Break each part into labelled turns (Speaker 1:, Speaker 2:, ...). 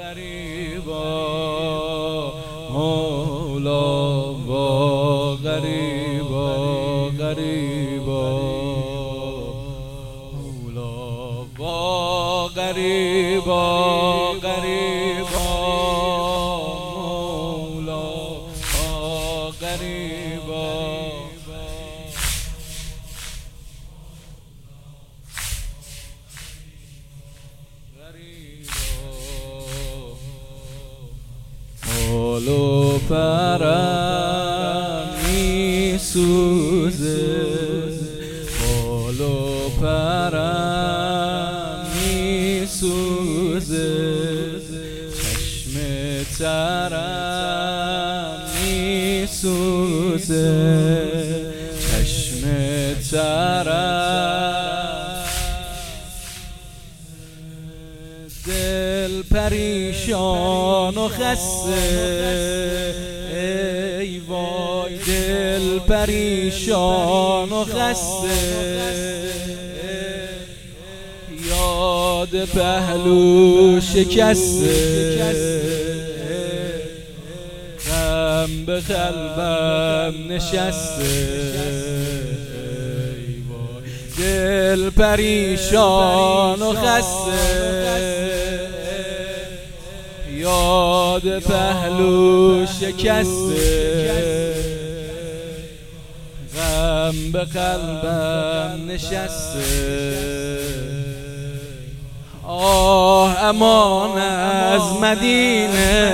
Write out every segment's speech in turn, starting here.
Speaker 1: غریبا مولا با غریبا غریبا مولا با غریبا غریبا مولا با غریبا حال و پرم می سوزه حال و پرم می سوزه چشم ترم می سوزه چشم ترم دل پریشان و خسته ای وای دل پریشان و خسته یاد پهلو شکسته غم به قلبم نشسته ای وای دل پریشان و خسته یاد پهلو شکسته غم به قلبم نشسته آه امان از مدینه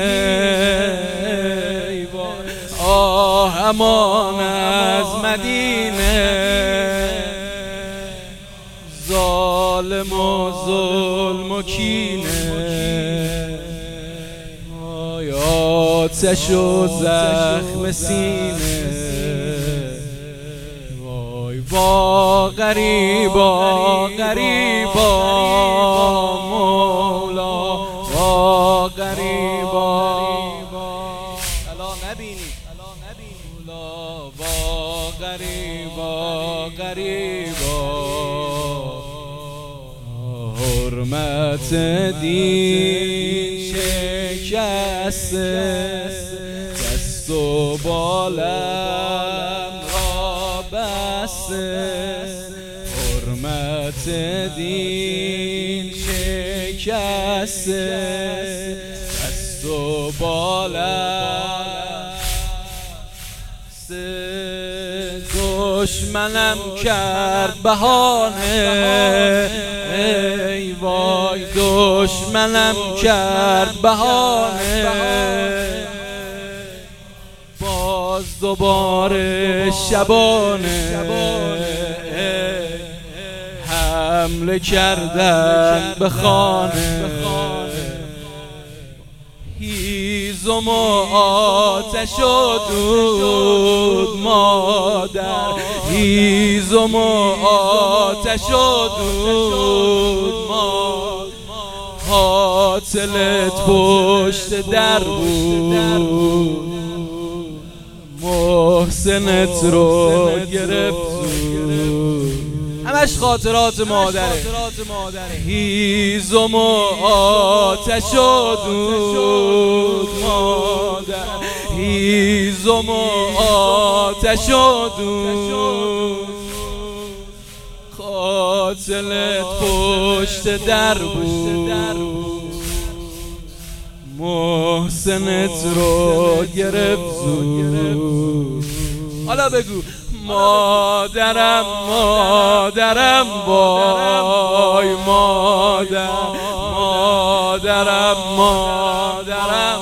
Speaker 1: آه امان از مدینه ظالم و ظلم و کینه آتش و زخم سینه وای با غریبا غریبا مولا با غریبا الا نبینی مولا با غریبا غریبا حرمت دین شکسته دست و بالم را بسته حرمت دین شکسته دست و بالم دشمنم کرد بهانه ای وای دشمنم کرد بهانه باز دوباره شبانه حمله کردن به خانه هیزم و آتش و دود مادر هیزم و آتش و دود مادر قاتلت پشت در بود محسنت رو گرفت همش خاطرات مادره هیزم و آتش و دود مادر هیزم و آتش و دود قاتلت پشت در بود محسنت رو گرفت زود حالا بگو مادرم مادرم وای مادرم مادرم مادرم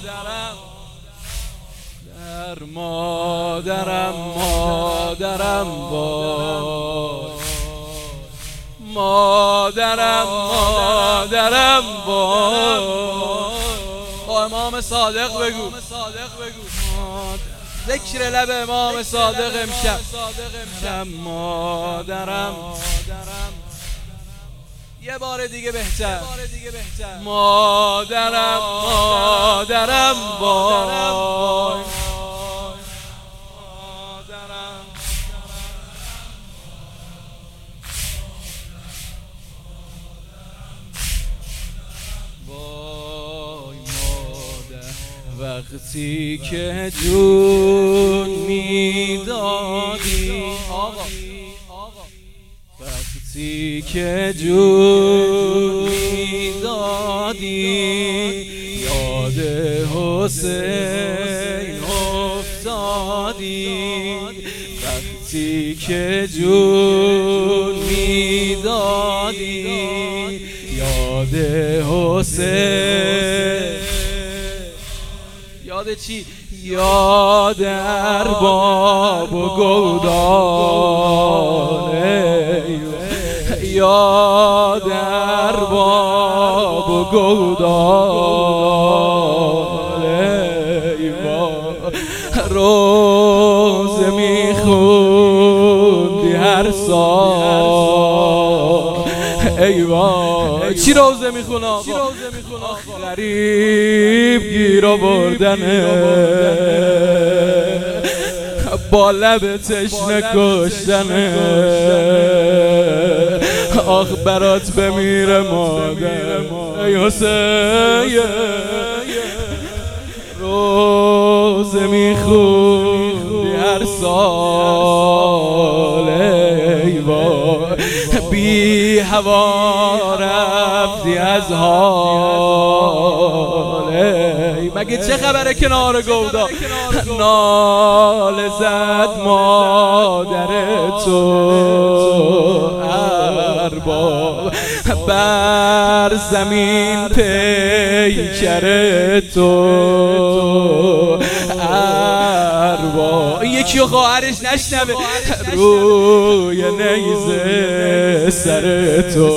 Speaker 1: در مادرم مادرم وای مادرم مادرم وای امام صادق بگو ذکر لب امام صادق امشب مادرم یه بار دیگه بهتر مادرم مادرم وای وقتی که جون میدادی وقتی که جون میدادی یاد حسین افتادی وقتی که جون میدادی یاد حسین یاد چی؟ یاد ارباب و گودان یاد ارباب و گودان روزه میخوندی هر سال ایوان چی روزه میخونه آقا؟ غریب گیر آوردنه با لب تشنه کشتنه آخ برات بمیره مادر ای حسین روزه میخوندی هر سال ایوان بی هوا رفتی از حال مگه چه خبره کنار گودا ناله زد مادر تو ارباب بر زمین پیکر تو ارباب یکی و خواهرش نشنوه روی نیزه سر تو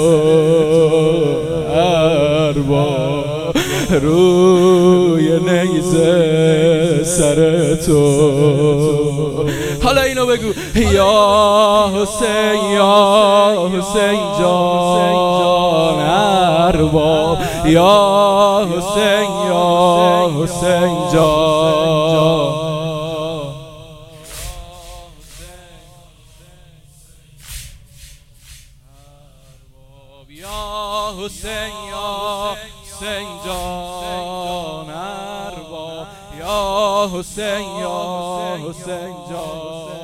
Speaker 1: ارباب روی نیزه سر تو حالا اینو بگو یا حسین جان ارباب یا حسین جان حسین جان ارباب یا حسین جان